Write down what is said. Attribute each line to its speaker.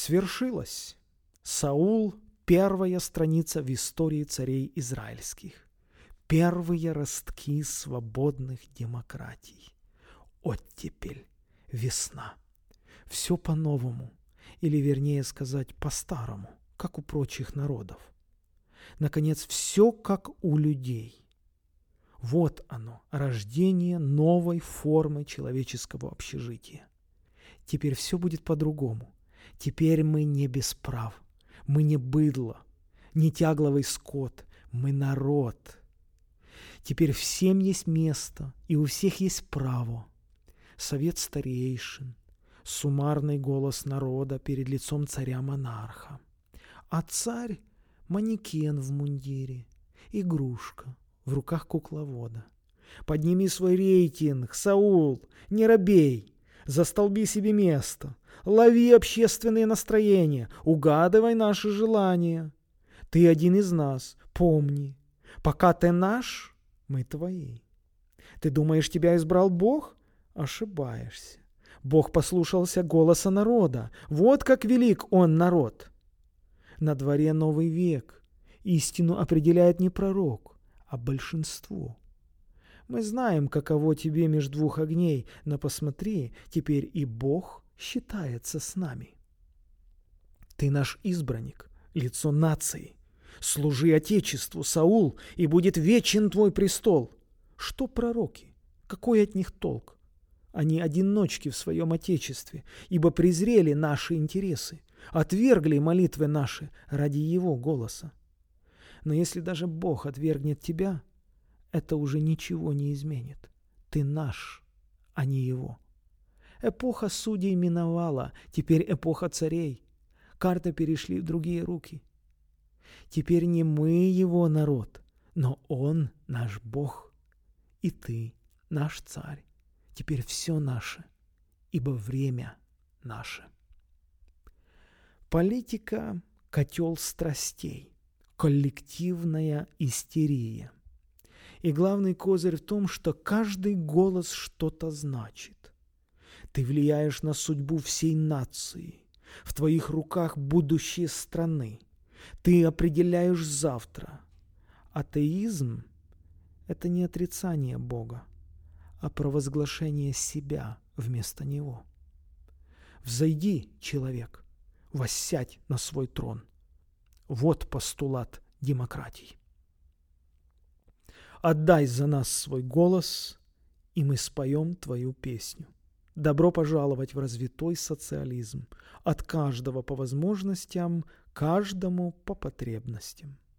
Speaker 1: Свершилось. Саул – первая страница в истории царей израильских. Первые ростки свободных демократий. Оттепель, весна. Все по-новому, или вернее сказать, по-старому, как у прочих народов. Наконец, все как у людей. Вот оно, рождение новой формы человеческого общежития. Теперь все будет по-другому. Теперь мы не без прав, мы не быдло, не тягловый скот, мы народ. Теперь всем есть место, и у всех есть право. Совет старейшин, суммарный голос народа перед лицом царя-монарха. А царь – манекен в мундире, игрушка в руках кукловода. Подними свой рейтинг, Саул, не робей, застолби себе место, лови общественные настроения, угадывай наши желания. Ты один из нас, помни, пока ты наш, мы твои. Ты думаешь, тебя избрал Бог? Ошибаешься. Бог послушался голоса народа. Вот как велик он народ. На дворе новый век. Истину определяет не пророк, а большинство. Мы знаем, каково тебе меж двух огней, но посмотри, теперь и Бог считается с нами. Ты наш избранник, лицо нации. Служи Отечеству, Саул, и будет вечен твой престол. Что пророки? Какой от них толк? Они одиночки в своем Отечестве, ибо презрели наши интересы, отвергли молитвы наши ради Его голоса. Но если даже Бог отвергнет тебя, это уже ничего не изменит. Ты наш, а не Его. Эпоха судей миновала, теперь эпоха царей. Карты перешли в другие руки. Теперь не мы Его народ, но Он наш Бог. И ты наш царь. Теперь все наше, ибо время наше. Политика – котел страстей, коллективная истерия. И главный козырь в том, что каждый голос что-то значит. Ты влияешь на судьбу всей нации. В твоих руках будущее страны. Ты определяешь завтра. Атеизм – это не отрицание Бога, а провозглашение себя вместо Него. Взойди, человек, воссядь на свой трон. Вот постулат демократии. Отдай за нас свой голос, и мы споем твою песню. Добро пожаловать в развитой социализм. От каждого по возможностям, каждому по потребностям.